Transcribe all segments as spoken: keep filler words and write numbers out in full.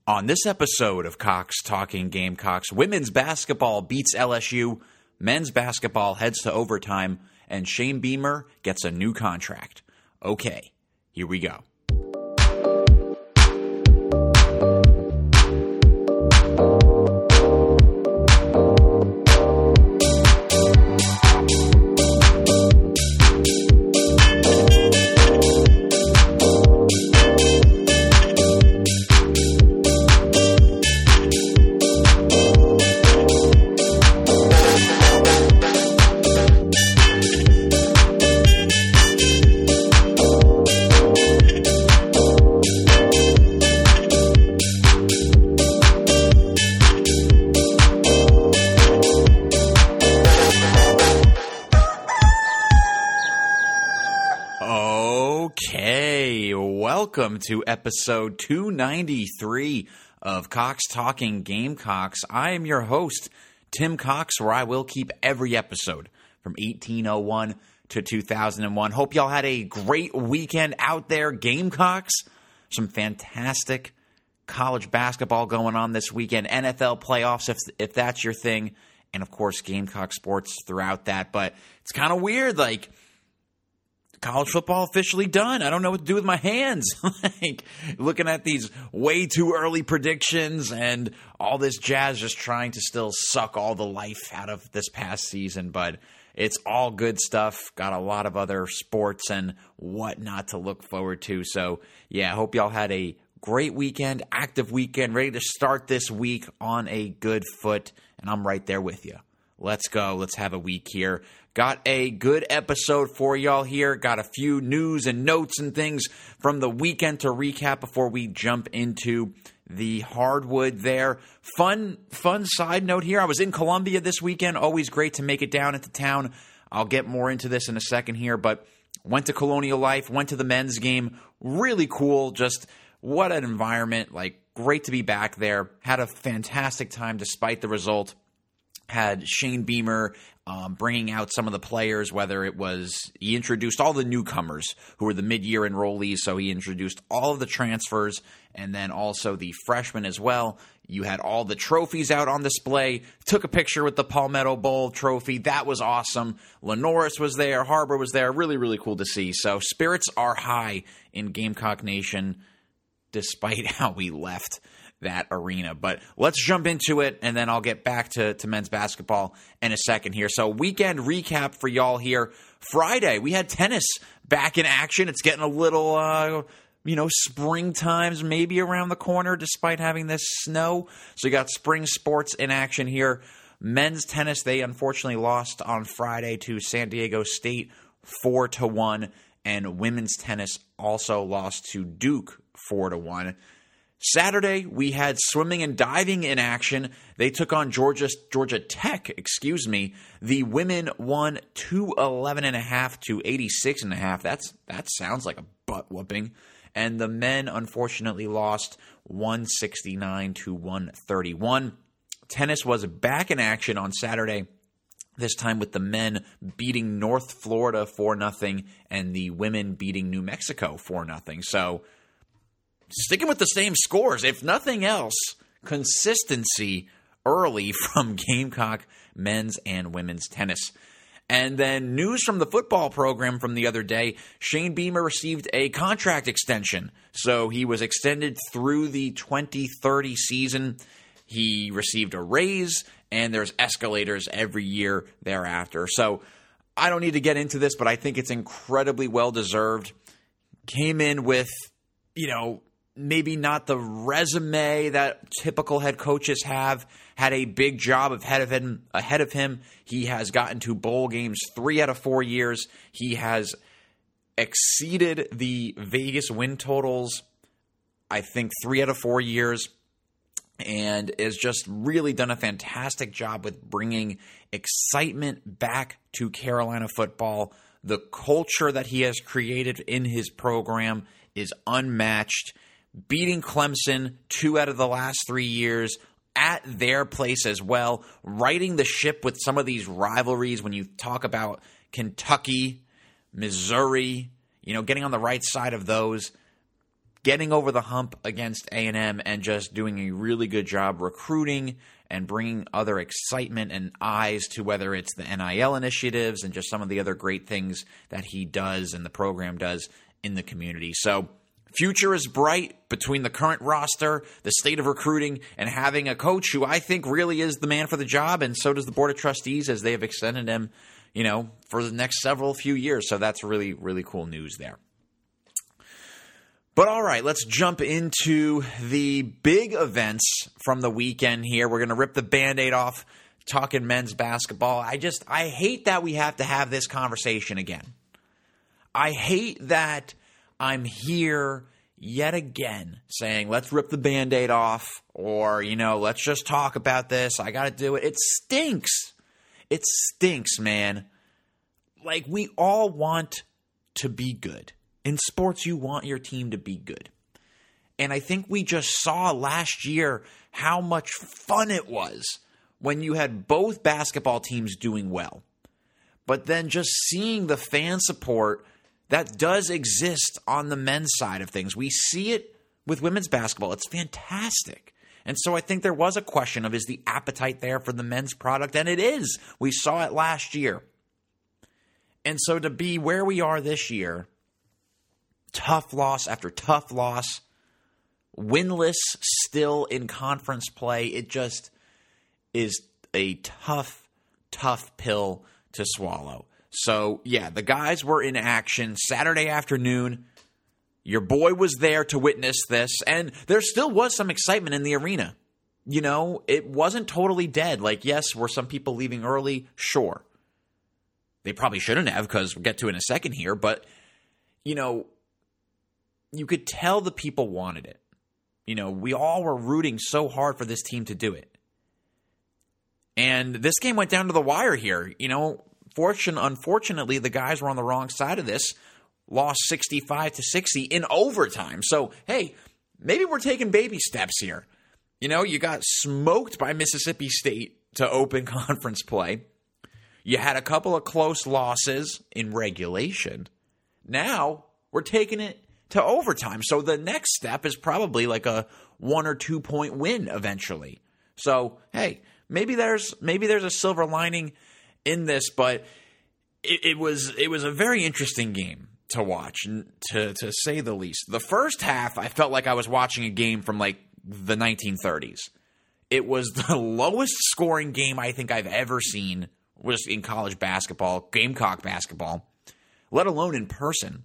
On this episode of Cox Talking Gamecocks, women's basketball beats L S U, men's basketball heads to overtime, and Shane Beamer gets a new contract. Okay, here we go. Okay, welcome to episode two ninety-three of Cox Talking Gamecocks. I am your host, Tim Cox, where I will keep every episode from eighteen oh one to two thousand one. Hope y'all had a great weekend out there, Gamecocks. Some fantastic college basketball going on this weekend, N F L playoffs if if that's your thing, and of course Gamecock sports throughout that. But it's kind of weird, like, college football officially done. I don't know what to do with my hands. Like, looking at these way too early predictions and all this jazz, just trying to still suck all the life out of this past season. But it's all good stuff. Got a lot of other sports and whatnot to look forward to. So, yeah, I hope y'all had a great weekend, active weekend, ready to start this week on a good foot. And I'm right there with you. Let's go. Let's have a week here. Got a good episode for y'all here. Got a few news and notes and things from the weekend to recap before we jump into the hardwood there. Fun, fun side note here. I was in Columbia this weekend. Always great to make it down into town. I'll get more into this in a second here, but went to Colonial Life, went to the men's game. Really cool. Just what an environment. Like, great to be back there. Had a fantastic time despite the result. Had Shane Beamer um, bringing out some of the players, whether it was, he introduced all the newcomers who were the mid-year enrollees, so he introduced all of the transfers and then also the freshmen as well. You had all the trophies out on display, took a picture with the Palmetto Bowl trophy. That was awesome. Lenoris was there, Harbor was there. Really, really cool to see. So spirits are high in Gamecock Nation despite how we left that arena. But let's jump into it, and then I'll get back to, to men's basketball in a second here. So weekend recap for y'all here. Friday, we had tennis back in action. It's getting a little, uh, you know, spring times maybe around the corner despite having this snow. So you got spring sports in action here. Men's tennis, they unfortunately lost on Friday to San Diego State four to one, and women's tennis also lost to Duke four to one. Saturday, we had swimming and diving in action. They took on Georgia Georgia Tech, excuse me. The women won two eleven and a half to eighty-six and a half. That's that sounds like a butt whooping. And the men unfortunately lost one sixty-nine to one thirty-one. Tennis was back in action on Saturday. This time with the men beating North Florida four nothing and the women beating New Mexico four nothing. So sticking with the same scores, if nothing else, consistency early from Gamecock men's and women's tennis. And then news from the football program from the other day, Shane Beamer received a contract extension. So he was extended through the twenty thirty season. He received a raise, and there's escalators every year thereafter. So I don't need to get into this, but I think it's incredibly well-deserved. Came in with, you know, maybe not the resume that typical head coaches have. Had a big job ahead of him. Ahead of him, he has gotten to bowl games three out of four years. He has exceeded the Vegas win totals, I think, three out of four years, and has just really done a fantastic job with bringing excitement back to Carolina football. The culture that he has created in his program is unmatched. Beating Clemson two out of the last three years at their place as well. Righting the ship with some of these rivalries when you talk about Kentucky, Missouri, you know, getting on the right side of those. getting over the hump against A and M and just doing a really good job recruiting and bringing other excitement and eyes to whether it's the N I L initiatives and just some of the other great things that he does and the program does in the community. So future is bright between the current roster, the state of recruiting, and having a coach who I think really is the man for the job, and so does the Board of Trustees as they have extended him, you know, for the next several few years. So that's really, really cool news there. But all right, let's jump into the big events from the weekend here. We're going to rip the Band-Aid off, talking men's basketball. I just, I hate that we have to have this conversation again. I hate that I'm here yet again saying, let's rip the Band-Aid off, or, you know, let's just talk about this. I got to do it. It stinks. It stinks, man. Like, we all want to be good. In sports, you want your team to be good. And I think we just saw last year how much fun it was when you had both basketball teams doing well. But then just seeing the fan support that does exist on the men's side of things. We see it with women's basketball. It's fantastic. And so I think there was a question of, is the appetite there for the men's product? And it is. We saw it last year. And so to be where we are this year, tough loss after tough loss, winless still in conference play, it just is a tough, tough pill to swallow. So, yeah, the guys were in action Saturday afternoon. Your boy was there to witness this, and there still was some excitement in the arena. You know, it wasn't totally dead. Like, yes, were some people leaving early? Sure. They probably shouldn't have, because we'll get to it in a second here, but, you know, you could tell the people wanted it. You know, we all were rooting so hard for this team to do it. And this game went down to the wire here. You know, fortune, unfortunately, the guys were on the wrong side of this. Lost sixty-five to sixty in overtime. So, hey, maybe we're taking baby steps here. You know, you got smoked by Mississippi State to open conference play. You had a couple of close losses in regulation. Now, we're taking it to overtime. So the next step is probably like a one or two point win eventually. So, hey, maybe there's maybe there's a silver lining in this, but it, it was it was a very interesting game to watch, to to say the least. The first half, I felt like I was watching a game from like the nineteen thirties. It was the lowest scoring game I think I've ever seen was in college basketball, Gamecock basketball, let alone in person.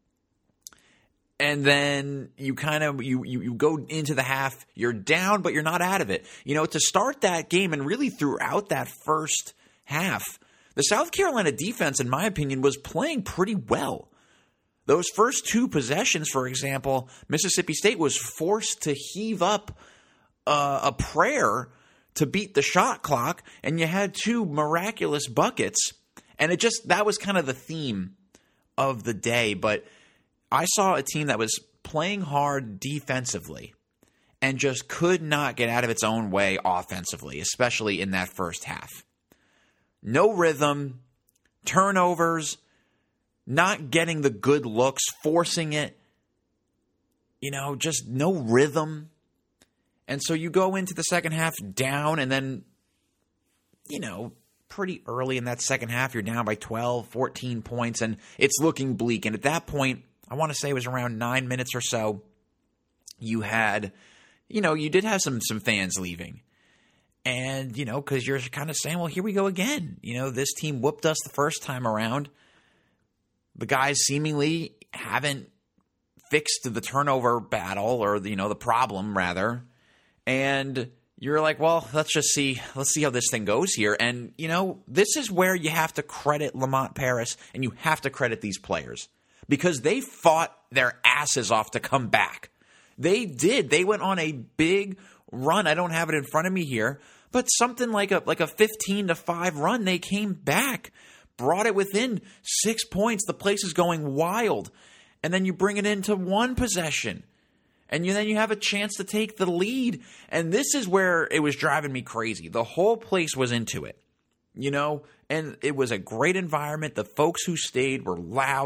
And then you kind of, you, you you go into the half, you're down, but you're not out of it. You know, to start that game and really throughout that first half, the South Carolina defense, in my opinion, was playing pretty well. Those first two possessions, for example, Mississippi State was forced to heave up uh, a prayer to beat the shot clock, and you had two miraculous buckets. And it just, that was kind of the theme of the day, but I saw a team that was playing hard defensively and just could not get out of its own way offensively, especially in that first half. No rhythm, turnovers, not getting the good looks, forcing it, you know, just no rhythm. And so you go into the second half down, and then, you know, pretty early in that second half, you're down by twelve, fourteen points, and it's looking bleak. And at that point, I want to say it was around nine minutes or so, you had, you know, you did have some some fans leaving. And, you know, because you're kind of saying, well, here we go again. You know, this team whooped us the first time around. The guys seemingly haven't fixed the turnover battle, or, you know, the problem, rather. And you're like, well, let's just see. Let's see how this thing goes here. And, you know, this is where you have to credit Lamont Paris, and you have to credit these players. Because they fought their asses off to come back. They did. They went on a big run. I don't have it in front of me here, but something like a like a fifteen to five run. They came back, brought it within six points. The place is going wild. And then you bring it into one possession. And you, then you have a chance to take the lead. And this is where it was driving me crazy. The whole place was into it. You know, and it was a great environment. The folks who stayed were loud.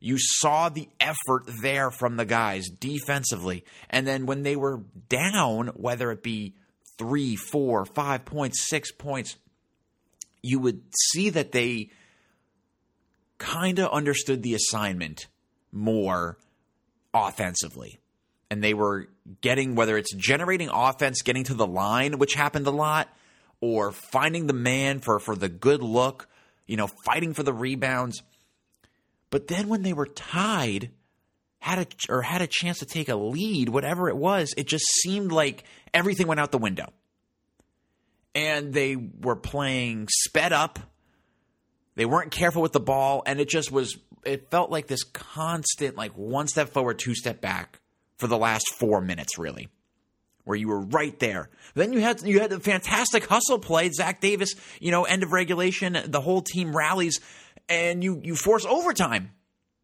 You saw the effort there from the guys defensively. And then when they were down, whether it be three, four, five points, six points, you would see that they kind of understood the assignment more offensively. And they were getting, whether it's generating offense, getting to the line, which happened a lot, or finding the man for, for the good look, you know, fighting for the rebounds. But then when they were tied, had a, or had a chance to take a lead, whatever it was, it just seemed like everything went out the window. And they were playing sped up. They weren't careful with the ball, and it just was, it felt like this constant, like one step forward, two step back for the last four minutes, really, where you were right there. Then you had you had the fantastic hustle play. Zach Davis, you know, end of regulation, the whole team rallies, and you you force overtime.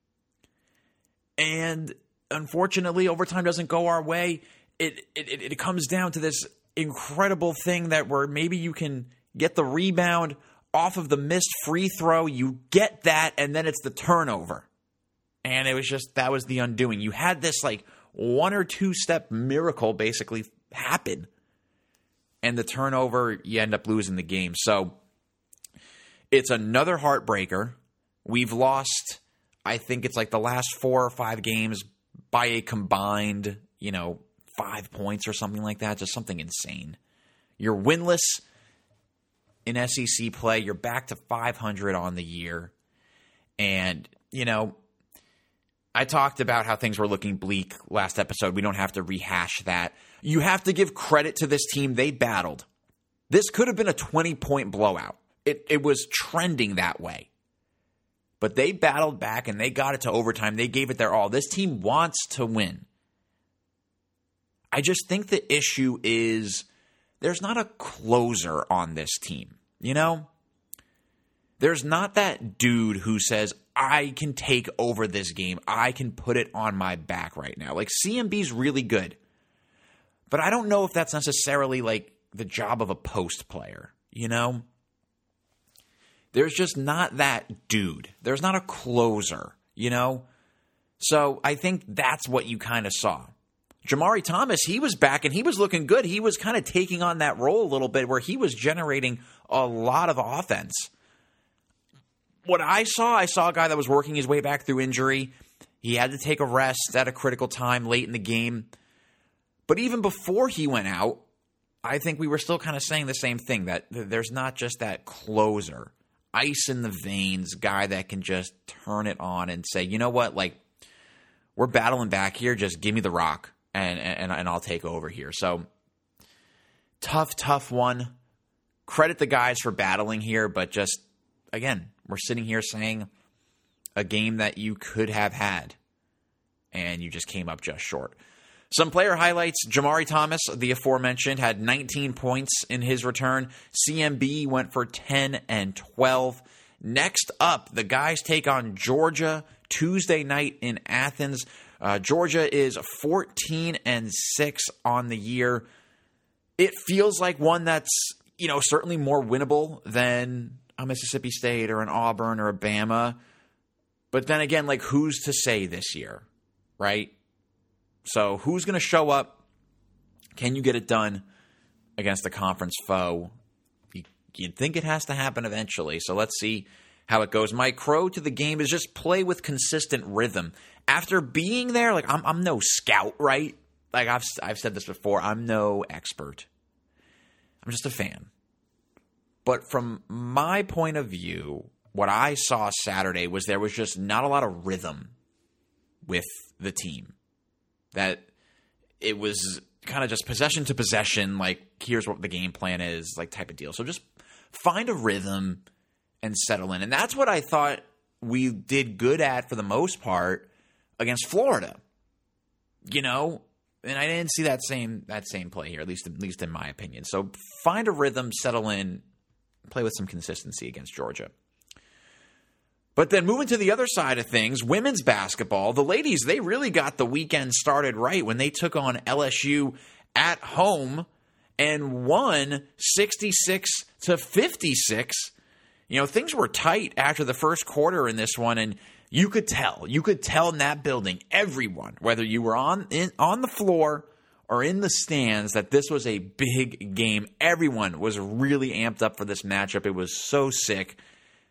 And unfortunately, overtime doesn't go our way. It it it comes down to this incredible thing that where maybe you can get the rebound off of the missed free throw, you get that, and then it's the turnover. And it was just, that was the undoing. You had this like one or two step miracle basically happen. And the turnover, you end up losing the game. So it's another heartbreaker. We've lost, I think it's like the last four or five games by a combined, you know, five points or something like that. Just something insane. You're winless in S E C play. You're back to five hundred on the year. And, you know, I talked about how things were looking bleak last episode. We don't have to rehash that. You have to give credit to this team. They battled. This could have been a twenty-point blowout. It, it was trending that way. But they battled back and they got it to overtime. They gave it their all. This team wants to win. I just think the issue is there's not a closer on this team, you know? There's not that dude who says, I can take over this game. I can put it on my back right now. Like, C M B's really good. But I don't know if that's necessarily, like, the job of a post player, you know? There's just not that dude. There's not a closer, you know? So I think that's what you kind of saw. Jamari Thomas, he was back and he was looking good. He was kind of taking on that role a little bit where he was generating a lot of offense. What I saw, I saw a guy that was working his way back through injury. He had to take a rest at a critical time late in the game. But even before he went out, I think we were still kind of saying the same thing, that there's not just that closer, ice in the veins guy that can just turn it on and say, you know what, like, we're battling back here, just give me the rock and, and, and I'll take over here. So, tough, tough one. Credit the guys for battling here, but just, again, we're sitting here saying a game that you could have had, and you just came up just short. Some player highlights. Jamari Thomas, the aforementioned, had nineteen points in his return. C M B went for ten and twelve. Next up, the guys take on Georgia Tuesday night in Athens. Uh, Georgia is fourteen and six on the year. It feels like one that's, you know, certainly more winnable than a Mississippi State or an Auburn or a Bama. But then again, like, who's to say this year, right? So who's going to show up? Can you get it done against a conference foe? You, you'd think it has to happen eventually. So let's see how it goes. My crow to the game is just play with consistent rhythm. After being there, like, I'm, I'm no scout, right? Like, I've I've said this before. I'm no expert. I'm just a fan. But from my point of view, what I saw Saturday was there was just not a lot of rhythm with the team. That it was kind of just possession to possession, like, here's what the game plan is, like, type of deal. So just find a rhythm and settle in. And that's what I thought we did good at for the most part against Florida. You know? And I didn't see that same that same play here, at least, at least in my opinion. So find a rhythm, settle in, play with some consistency against Georgia. But then moving to the other side of things, women's basketball, the ladies, they really got the weekend started right when they took on L S U at home and won sixty-six to fifty-six. You know, things were tight after the first quarter in this one, and You could tell. You could tell in that building, everyone, whether you were on in, on the floor or in the stands, that this was a big game. Everyone was really amped up for this matchup. It was so sick.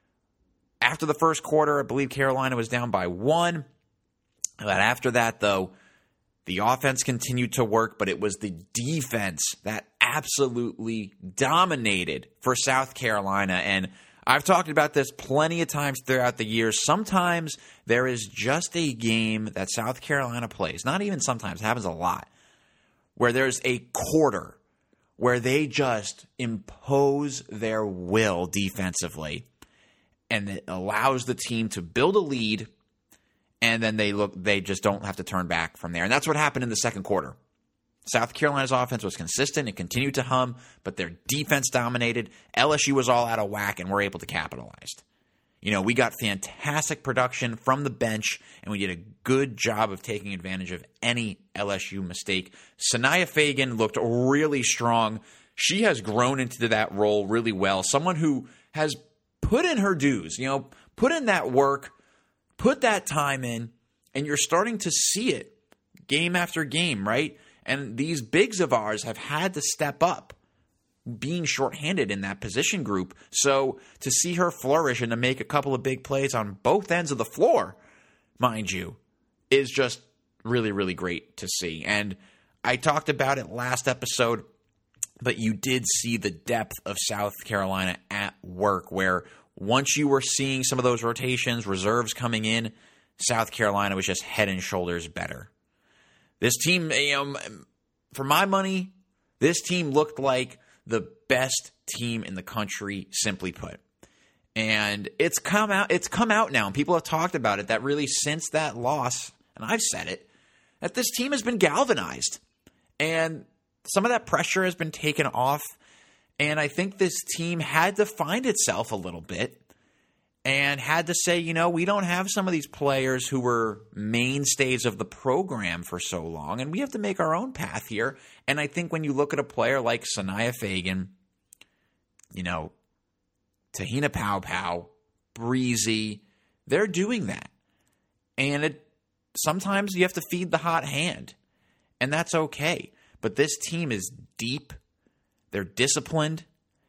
After the first quarter, I believe Carolina was down by one. But after that, though, the offense continued to work, but it was the defense that absolutely dominated for South Carolina. And I've talked about this plenty of times throughout the years. Sometimes there is just a game that South Carolina plays. Not even sometimes. It happens a lot. Where there's a quarter where they just impose their will defensively. And it allows the team to build a lead. And then they look, they just don't have to turn back from there. And that's what happened in the second quarter. South Carolina's offense was consistent. It continued to hum, but their defense dominated. L S U was all out of whack, and we're able to capitalize. You know, we got fantastic production from the bench, and we did a good job of taking advantage of any L S U mistake. Sanaya Fagan looked really strong. She has grown into that role really well. Someone who has put in her dues, you know, put in that work, put that time in, and you're starting to see it game after game, right? And these bigs of ours have had to step up, being shorthanded in that position group. So to see her flourish and to make a couple of big plays on both ends of the floor, mind you, is just really, really great to see. And I talked about it last episode, but you did see the depth of South Carolina at work, where once you were seeing some of those rotations, reserves coming in, South Carolina was just head and shoulders better. This team, you know, for my money, this team looked like the best team in the country, simply put. And it's come out, it's come out now, and people have talked about it, that really since that loss, and I've said it, that this team has been galvanized. And some of that pressure has been taken off. And I think this team had to find itself a little bit and had to say, you know, we don't have some of these players who were mainstays of the program for so long, and we have to make our own path here. And I think when you look at a player like Sanaya Fagan, you know, Tahina Pow Pow, Breezy, they're doing that. And it sometimes you have to feed the hot hand, and that's okay. But this team is deep. They're disciplined.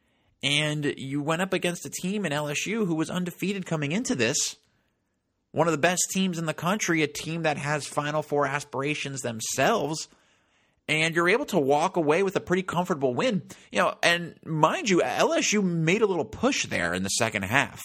And you went up against a team in L S U who was undefeated coming into this. One of the best teams in the country, a team that has Final Four aspirations themselves. And you're able to walk away with a pretty comfortable win. You know, and mind you, L S U made a little push there in the second half.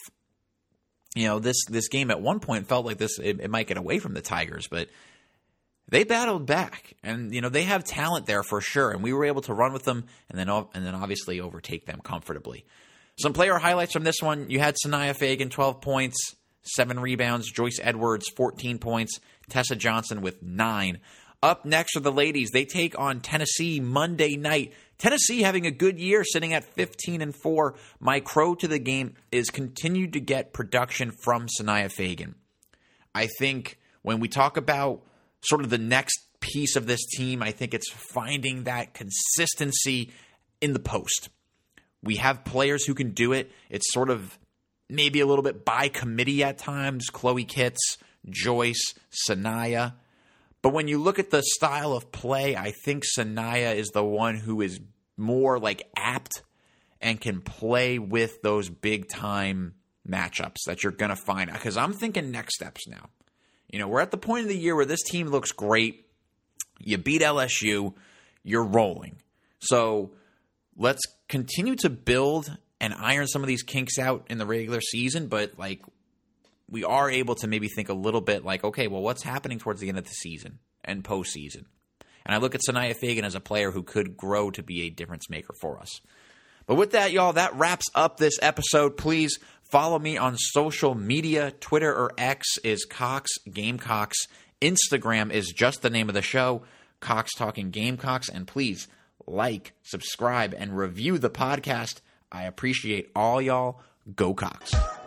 You know, this this game at one point felt like this it, it might get away from the Tigers, but they battled back, and you know they have talent there for sure, and we were able to run with them, and then and then obviously overtake them comfortably. Some player highlights from this one: you had Sanaya Fagan, twelve points, seven rebounds; Joyce Edwards, fourteen points; Tessa Johnson with nine. Up next are the ladies. They take on Tennessee Monday night. Tennessee having a good year, sitting at fifteen and four. My crow to the game is continued to get production from Sanaya Fagan. I think when we talk about sort of the next piece of this team, I think it's finding that consistency in the post. We have players who can do it. It's sort of maybe a little bit by committee at times. Chloe Kitts, Joyce, Sanaya. But when you look at the style of play, I think Sanaya is the one who is more like apt and can play with those big time matchups that you're going to find. Because I'm thinking next steps now. You know, we're at the point of the year where this team looks great. You beat L S U. You're rolling. So let's continue to build and iron some of these kinks out in the regular season. But, like, we are able to maybe think a little bit like, okay, well, what's happening towards the end of the season and postseason? And I look at Sanaya Fagan as a player who could grow to be a difference maker for us. But with that, y'all, that wraps up this episode. Please follow me on social media. Twitter or X is Cox Gamecocks. Instagram is just the name of the show, Cox Talking Gamecocks. And please like, subscribe, and review the podcast. I appreciate all y'all. Go Cox.